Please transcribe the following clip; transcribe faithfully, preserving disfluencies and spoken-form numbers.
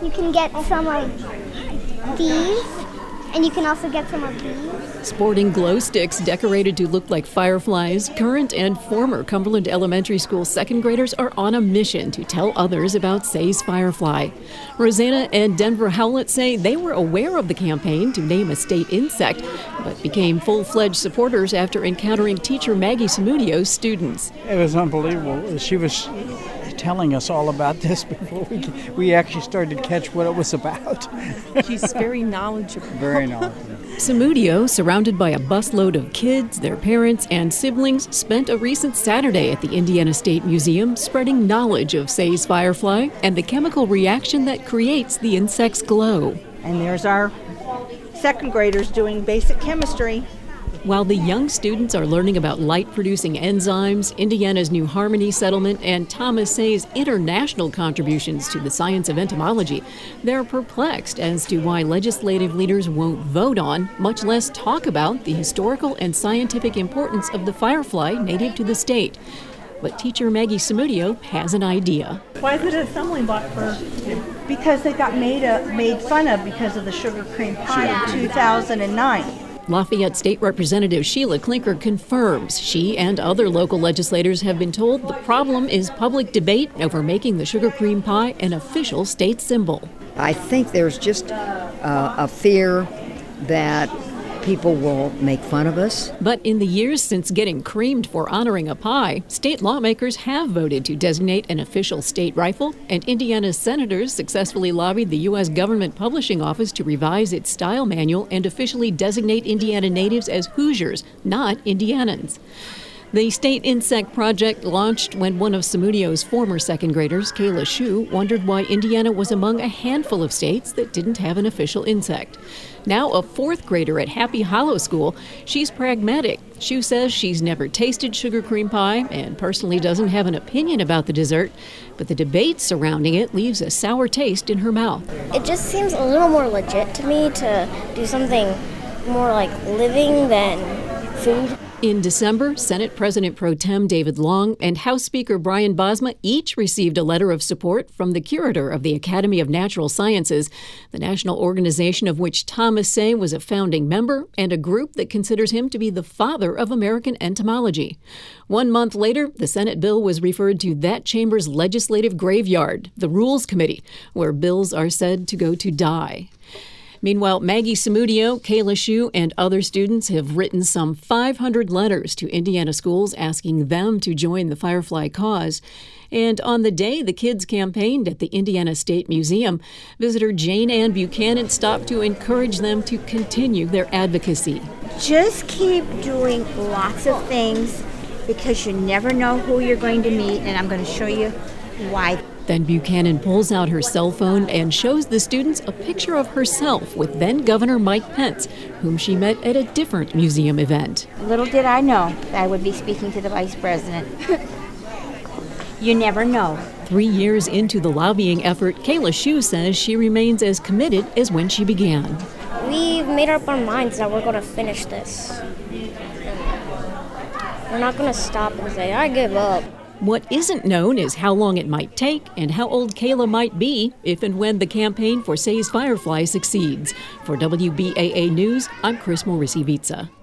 You can get some of these, and you can also get some of these. Sporting glow sticks decorated to look like fireflies, current and former Cumberland Elementary School second graders are on a mission to tell others about Say's Firefly. Rosanna and Denver Howlett say they were aware of the campaign to name a state insect, but became full-fledged supporters after encountering teacher Maggie Samudio's students. It was unbelievable. She was telling us all about this before we we actually started to catch what it was about. She's very knowledgeable. Very knowledgeable. Samudio, surrounded by a busload of kids, their parents, and siblings, spent a recent Saturday at the Indiana State Museum spreading knowledge of Say's Firefly and the chemical reaction that creates the insect's glow. And there's our second graders doing basic chemistry. While the young students are learning about light-producing enzymes, Indiana's New Harmony settlement, and Thomas Say's international contributions to the science of entomology, they're perplexed as to why legislative leaders won't vote on, much less talk about, the historical and scientific importance of the firefly native to the state. But teacher Maggie Samudio has an idea. Why is it a stumbling block for you? Because they got made, a, made fun of because of the sugar cream pie in two thousand nine. Lafayette State Representative Sheila Klinker confirms she and other local legislators have been told the problem is public debate over making the sugar cream pie an official state symbol. I think there's just uh, a fear that people will make fun of us. But in the years since getting creamed for honoring a pie, state lawmakers have voted to designate an official state rifle, and Indiana's senators successfully lobbied the U S Government Publishing Office to revise its style manual and officially designate Indiana natives as Hoosiers, not Indianans. The State Insect Project launched when one of Samudio's former second graders, Kayla Shu, wondered why Indiana was among a handful of states that didn't have an official insect. Now a fourth grader at Happy Hollow School, she's pragmatic. Shu says she's never tasted sugar cream pie and personally doesn't have an opinion about the dessert, but the debate surrounding it leaves a sour taste in her mouth. It just seems a little more legit to me to do something more like living than food. In December, Senate President Pro Tem David Long and House Speaker Brian Bosma each received a letter of support from the curator of the Academy of Natural Sciences, the national organization of which Thomas Say was a founding member and a group that considers him to be the father of American entomology. One month later, the Senate bill was referred to that chamber's legislative graveyard, the Rules Committee, where bills are said to go to die. Meanwhile, Maggie Samudio, Kayla Shu, and other students have written some five hundred letters to Indiana schools asking them to join the Firefly cause. And on the day the kids campaigned at the Indiana State Museum, visitor Jane Ann Buchanan stopped to encourage them to continue their advocacy. Just keep doing lots of things because you never know who you're going to meet, and I'm going to show you why. Then Buchanan pulls out her cell phone and shows the students a picture of herself with then-Governor Mike Pence, whom she met at a different museum event. Little did I know that I would be speaking to the vice president. You never know. Three years into the lobbying effort, Kayla Shu says she remains as committed as when she began. We've made up our minds that we're going to finish this. We're not going to stop and say, I give up. What isn't known is how long it might take and how old Kayla might be if and when the campaign for Say's Firefly succeeds. For W B A A News, I'm Chris Morisi-Vitsa.